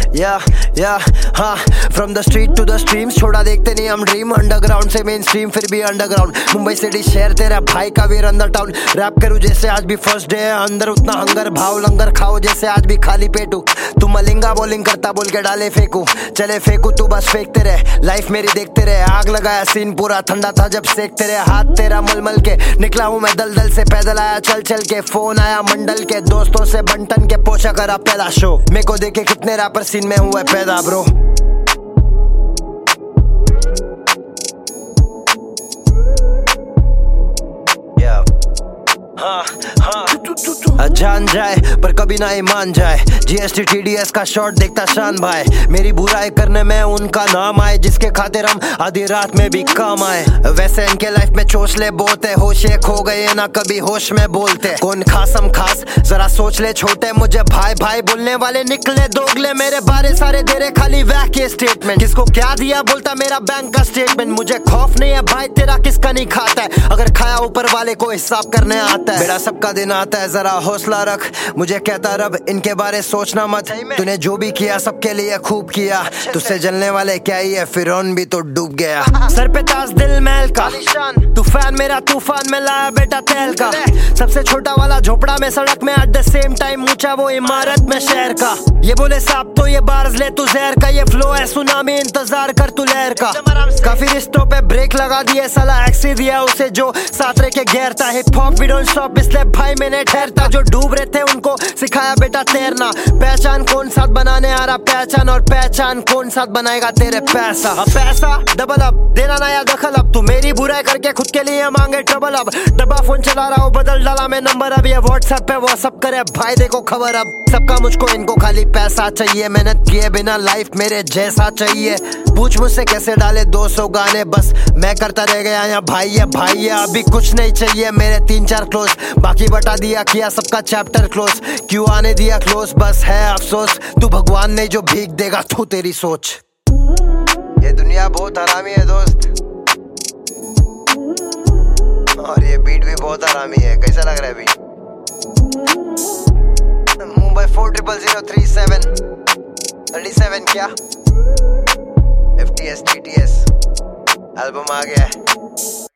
या हाँ, from the street to the streams, छोड़ा देखते नहीं हम ड्रीम, अंडरग्राउंड से मेन स्ट्रीम फिर भी अंडरग्राउंड, मुंबई सिटी शहर तेरा भाई का वीर अंदर टाउन, रैप करूँ जैसे आज भी फर्स्ट डे है अंदर, उतना हंगर भाव लंगर खाओ जैसे आज भी खाली पेट हूँ, तू मलिंगा बॉलिंग करता बोल के डाले फेंकू, चले फेंकू तू बस फेंकते रहे, लाइफ मेरी देखते रहे, आग लगाया सीन पूरा ठंडा था जब सेकते रहे, हाथ तेरा मलमल के निकला हूँ मैं दलदल से, पैदल आया चल चल के, फोन आया मंडल के, दोस्तों से बंटन के, पोछा करा पहला शो, मेरे को देखे कितने रैपर सीन में हुए पैदा ब्रो। जान जाए पर कभी ना ईमान जाए, जीएसटी टीडीएस का शॉट देखता शान भाई, मेरी बुराई करने में उनका नाम आए, जिसके खातिर हम आधी रात में भी काम आए, वैसे इनके लाइफ में चोचले बहुत है, होश एक हो गए ना कभी होश में बोलते, कौन खासम खास जरा सोच ले छोटे, मुझे भाई भाई बोलने वाले निकले दोगले, मेरे बारे सारे दे रहे खाली वह के स्टेटमेंट, किसको क्या दिया बोलता मेरा बैंक का स्टेटमेंट, मुझे खौफ नहीं है भाई तेरा किसका नहीं खाता है, अगर खाया ऊपर वाले को हिसाब करने आता है, बेड़ा सबका दिन आता है जरा हौसला रख, मुझे कहता रब इनके बारे सोचना मत, तूने जो भी किया सबके लिए खूब किया, तुझसे जलने वाले क्या ही है, फिरौन भी तो डूब गया, सर पे ताज दिल महल का, तूफान मेरा तूफान में लाया बेटा तेल का, सबसे छोटा वाला झोपड़ा में सड़क में, एट द सेम टाइम ऊंचा वो इमारत में शहर का, ये बोले साहब तो ये बार्स ले तू जहर का, ये फ्लो है सुनामी इंतजार कर तू लहर का, काफी रिश्तों पे ब्रेक लगा दिए साला, एक्सी दिया उसे जो साथ रह के घेरता, hip hop we don't stop इसलिए भाई मैंने ठहरता, जो डूब रहे थे उनको सिखाया बेटा तैरना, पहचान कौन साथ बनाने आ रहा पहचान, और पहचान कौन साथ बनाएगा तेरे पैसा, पैसा डबल अप देना नया दखल, अब तू मेरी बुराई करके खुद के लिए मांगे ट्रबल, अब डब्बा फोन चला रहा हूँ बदल डाला मैं नंबर, अब ये व्हाट्सएप पे वो सब करे भाई देखो खबर, अब सबका मुझको इनको खाली पैसा चाहिए, मेहनत किए बिना लाइफ मेरे जैसा चाहिए, पूछ मुझसे कैसे डाले 200 गाने, बस मैं करता रह गया यहाँ भाई है, अभी कुछ नहीं चाहिए मेरे 3-4 क्लोज, बाकी बता दिया किया सबका चैप्टर क्लोज, क्यों आने दिया क्लोज बस है अफसोस, तू भगवान नहीं जो भीख देगा तू तेरी सोच, ये दुनिया बहुत हरामी है दोस्त, और ये बीट भी बहुत हरामी है, कैसा लग रहा है अभी? मुंबई 40037 37 क्या FTS TTS एल्बम आ गया है।